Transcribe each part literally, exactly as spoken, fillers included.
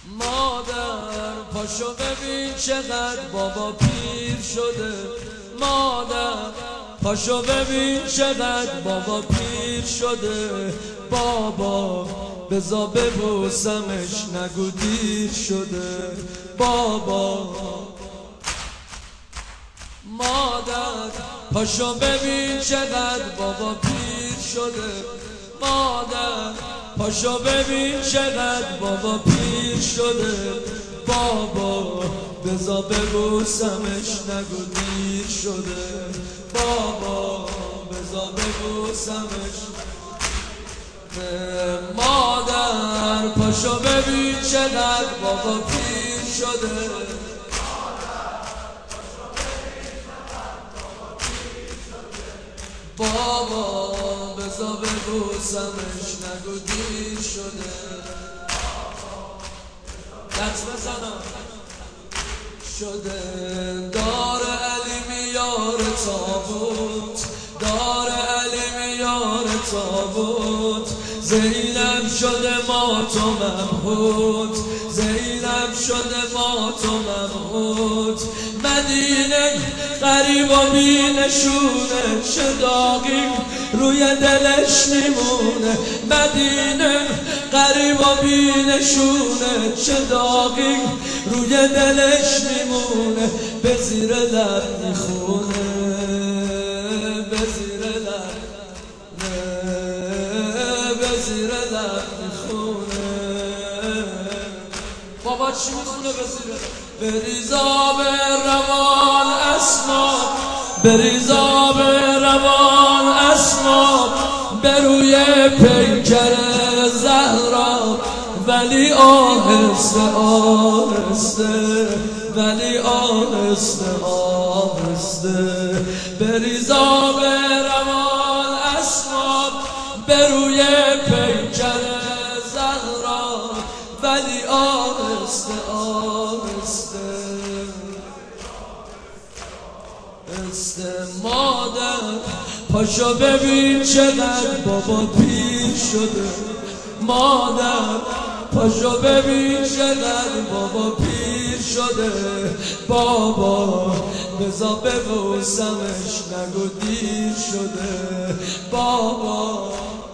مادر پاشو ببین چقدر بابا پیر شده. مادر پاشو ببین چقدر بابا پیر شده. بابا بزا ببوسمش نگو دیر شده. بابا مادر پاشو ببین چقدر بابا پیر شده. مادر پاشو ببین چقدر بابا پیر شده. بابا بزا ببوسمش نگو دیر شده. بابا بزا ببوسمش. مادر پاشو ببین چقدر بابا پیر شده. بابا بزا ببوسمش نگو دیر شده. دست بزنم شده. دار علی میار تابوت، دار علی میار تابوت. زینب شده ما تو مبهوت، زینب شده ما تو مبهوت. مدینه غریب و بی نشونه، چه داغی روی دلش میمونه. مدینه غریب و بی نشونه، چه داغی روی دلش میمونه. به زیر لب میخونه، به زیر لب، به زیر لب میخونه. بابا چی میخونه به زیر لب؟ بریزا به روان اسماب، بریزا به روان اسماب. به روی پیکر زهرا، ولی آهسته آهسته، ولی آهسته آهسته. بریزا به روان اسماب، به روی پیکر زهرا، ولی آهسته آهسته. مادر پاشو ببین چقدر بابا پیر شده. مادر پاشو ببین چقدر بابا پیر شده. بابا بزا ببوسمش نگو دیر شده. بابا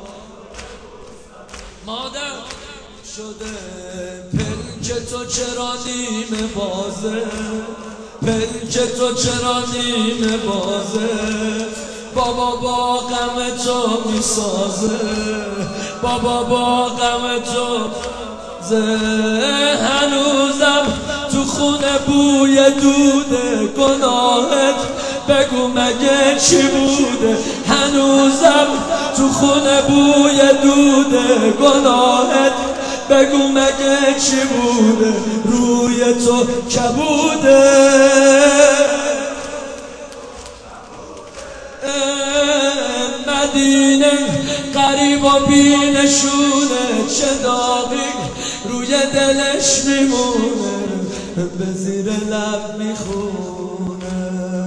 مادر شده. پلک تو چرا نیمه بازه، پلک تو چرا نیمه بازه. بابا با غم تو میسازه، بابا با غم تو زه. هنوزم تو خونه بوی دوده گناهت، بگو مگه چی بوده. هنوزم تو خونه بوی دوده گناهت، بگو مگه چی بوده. روی تو کبوده، مدینه غریب و بی نشونه، چه داغی روی دلش میمونه. به زیر لب میخونه،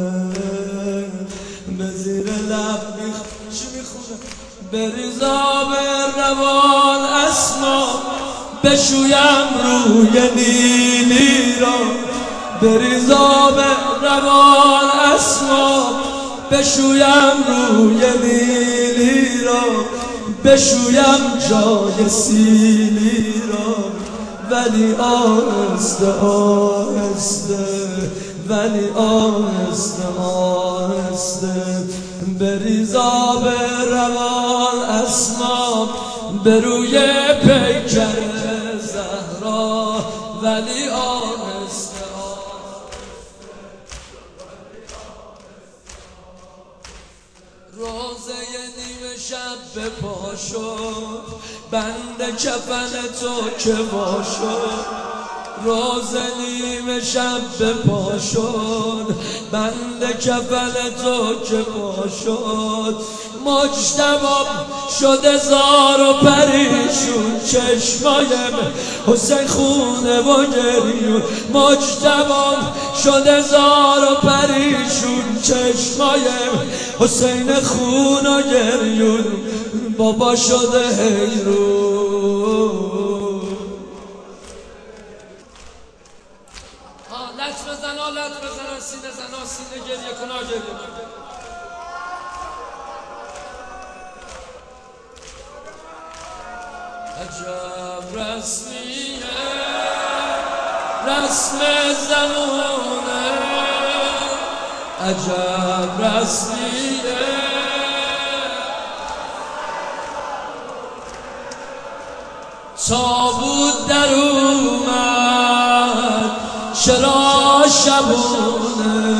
به زیر لب میخونه. چی میخونه؟ بریزا به روان اسماب، بشویم روی نیلی را. بریزا به روان اسماب، بشویم روی نیلی را. بشویم جای سیلی را، ولی آهسته آهسته، ولی آهسته آهسته. بریزا به روان اسماب، به روی پیکر زهرا، ولی آهسته روزه نیمه شب به پا شد، بند کفن تو که وا شد. روزه نیمه شب به پا شد، بند کفن تو که پا شد. مجتبی شده زار و پریشون، چشمایم حسین خونه و گریون. مجتبی شده زار و پریشون، چشمایم حسین خون و گریون. بابا شده حیرون، سینه زنا سینه گریه کنا گریه کن. عجب رسمیه رسم زمونه، عجب رسمیه تابوت در اومد چرا شبونه،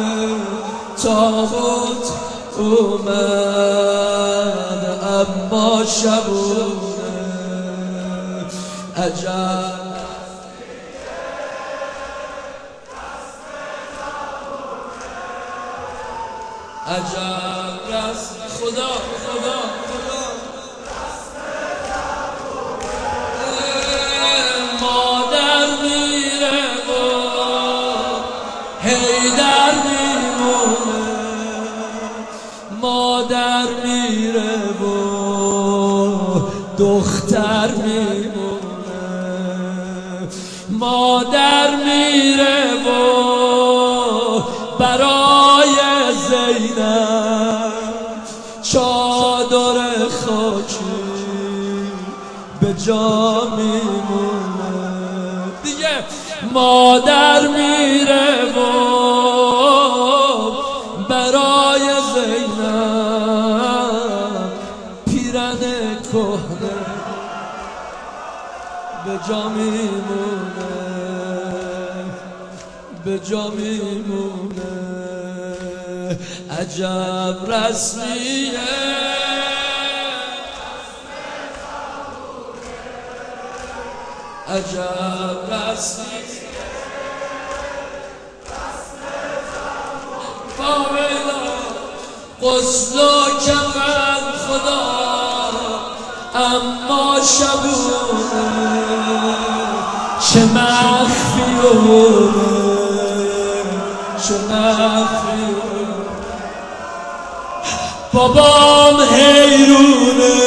تابوت اومد اما شبونه، عجب عجب رسم خدا خدا خدا مادر میره و حیدر میمونه، مادر میره و دختر میمونه، مادر میره و برای زینب چادر خاکی به جا میمونه دیگه، مادر میره و برای زینب پیرن کهنه به جا میمونه، به جا میمونه، عجب رسمیه عجب رسمیه باویلا غسل و کفن خدا اما شبونه چه مخفیونه چه مخفیونه، بابام حیرونه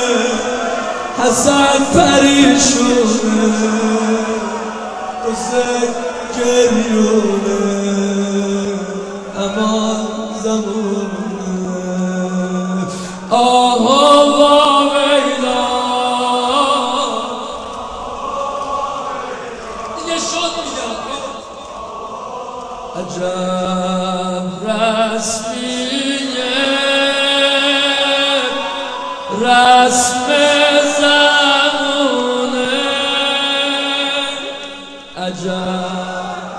حسن پریشونه حسین گریونه امان زمونه، آها واویلا دیگه شد میگم عجب رسمیه رسم زمونه، عجب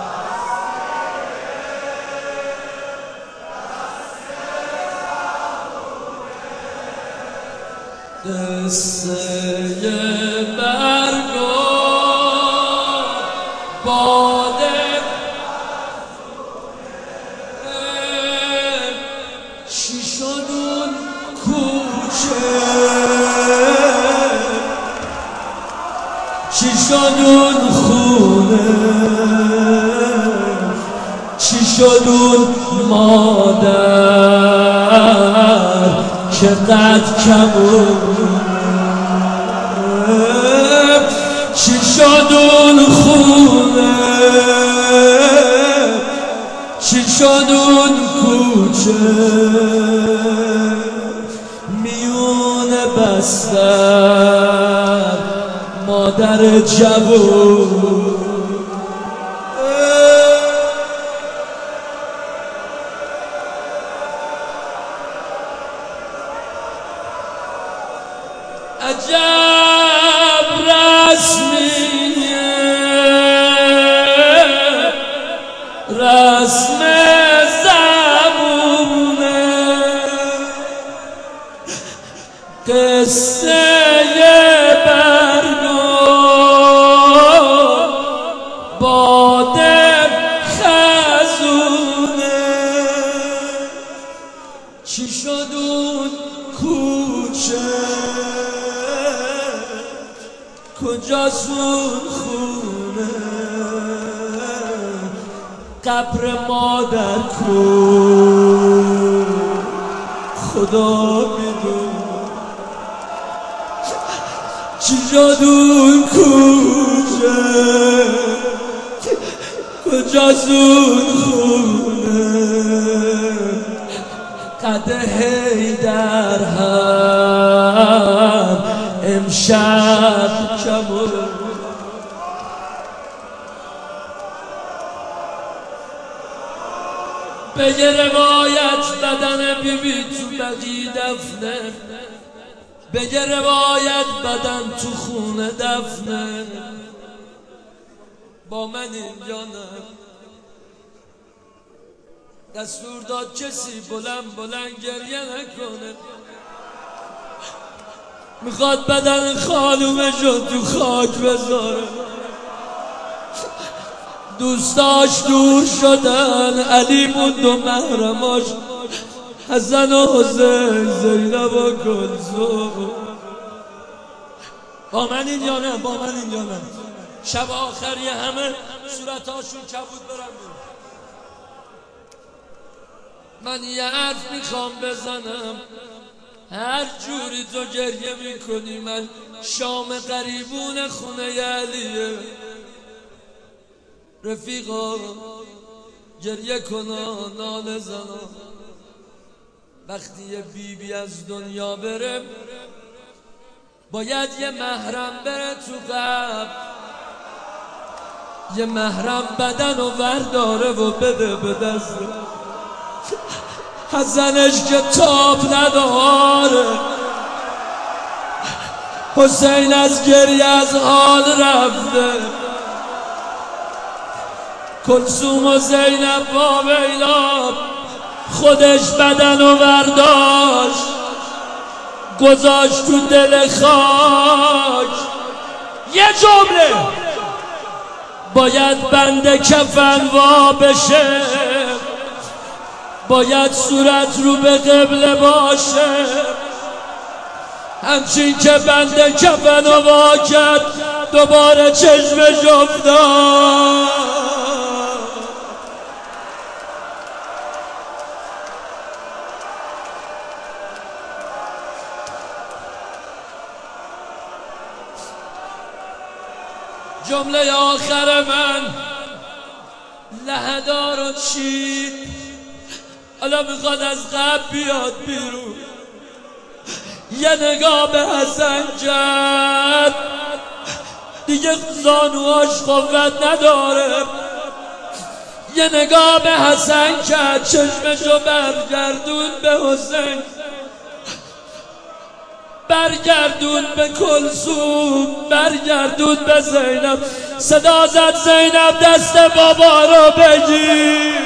قصه برگ و باده چی شد اون کوچه، چی شد اون خونه، چی شد اون مادر که قد کمونه، چی شد اون خونه، چی شد اون کوچه میون بستر مادر جوون، عجب رسمیه رسم زبونه، قصه برگ و باده خزونه، چی شد اون کوچه کجاست اون خونه، قبر مادر کو خدا میدونه، چی شد اون کوچه کجاست اون خونه بعد حیدر هم امشب کمون بگه روایت بدن بی بی تو بقی دفنه، بگه روایت بدن تو خونه دفنه. با من اینجا نه دستور داد کسی بلند بلند گریه نکنه، میخواد بدن خانومشو تو خاک بذاره. دوستاش دور شدن، علی موند و محرماش حسن و حسین، زینب و کلثوم. با من این یا نه؟ با من این یا نه؟ شب آخری همه صورتاشون کبود برن. من یه حرف میخوام بزنم، هر جوری تو گریه میکنی من شام قریبون خونه علیه. رفیقا گریه کنا ناله زنا، وقتی یه بیبی بی از دنیا بره باید یه محرم بره تو قبر، یه محرم بدن و ورداره و بده به دست حسنش که تاب نداره. حسین از گریه از حال رفته، کلثوم و زینب با ویلا خودش بدن و برداشت گذاشت تو دل خاک. یه جمله باید بند کفن وا بشه، باید صورت رو به قبله باشه. همچین که بند کفن رو وا کرد دوباره چشمش افتاد. جمله آخر من لحدا رو چید، حالا میخواد از قبل بیاد بیرون. یه نگاه به حسن کرد، دیگه زانوهاش قوت نداره. یه نگاه به حسن کرد، چشمشو برگردون به حسین، برگردون به کلثوم، برگردون به زینب. صدا زد زینب دست بابا رو بگیر.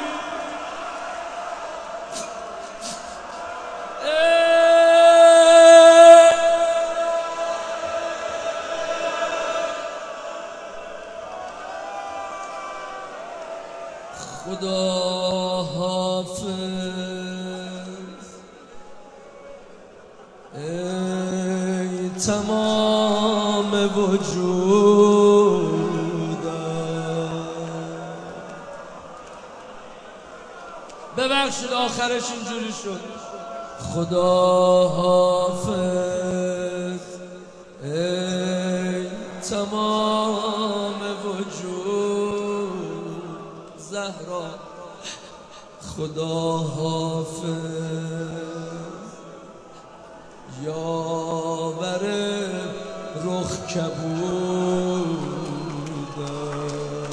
خدا حافظ ای تمام وجودم. ببخشید آخرش اینجوری شد. خدا حافظ ای تمام وجود زهرا. خدا حافظ یاور رخ کبودم.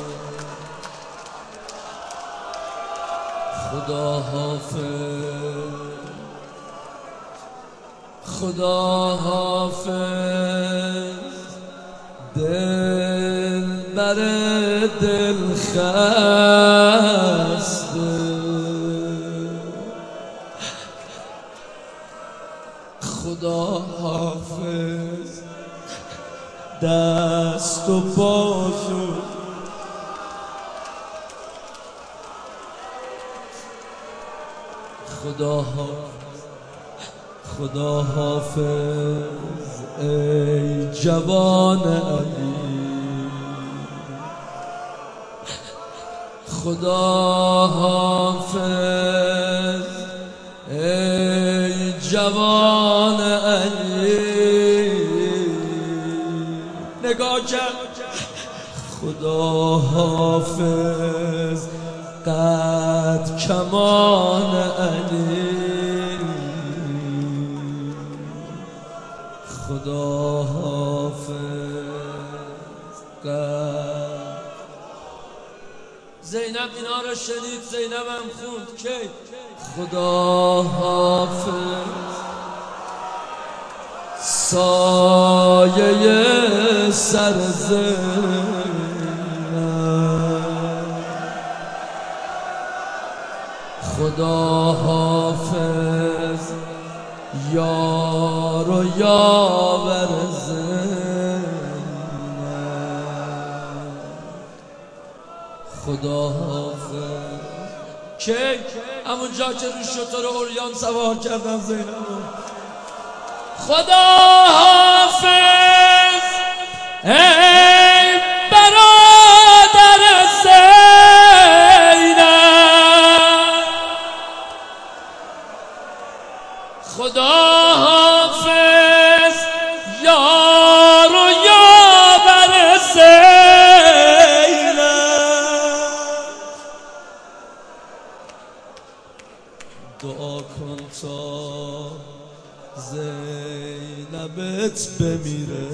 خدا حافظ خدا حافظ دل بر دل خسته. خدا حافظ دست و بازو. خدا حافظ خدا حافظ ای جوان علی. خدا حافظ ای جوان علی. نگاه کرد. خدا حافظ قد کمان علی. خدا حافظ. زینب اینا رو شنید، زینب هم خوند که خدا حافظ. سایه سر زینب خدا حافظ. یار و یاور زینب خدا حافظ. که همونجا که رو شتر اوریان سوار کردن زینب خدا حافظ. ای برادر زینب خدا حافظ. یار و یاور زینب دعا کن تا زینبت بمیره.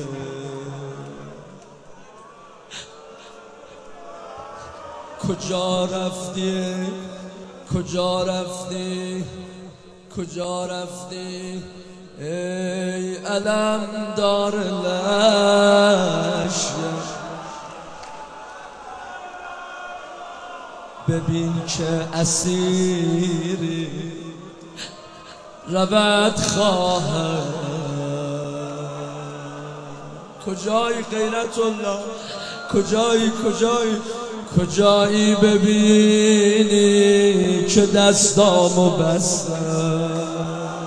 کجا رفتی کجا رفتی کجا رفتی ای علم دار لشکر. ببین که اسیری رود خواهد. کجایی غیرت الله کجایی کجایی کجایی ببینی که دستامو بستم.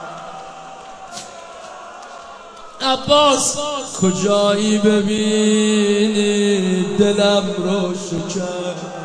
عباس کجایی ببینی دلم رو شکست.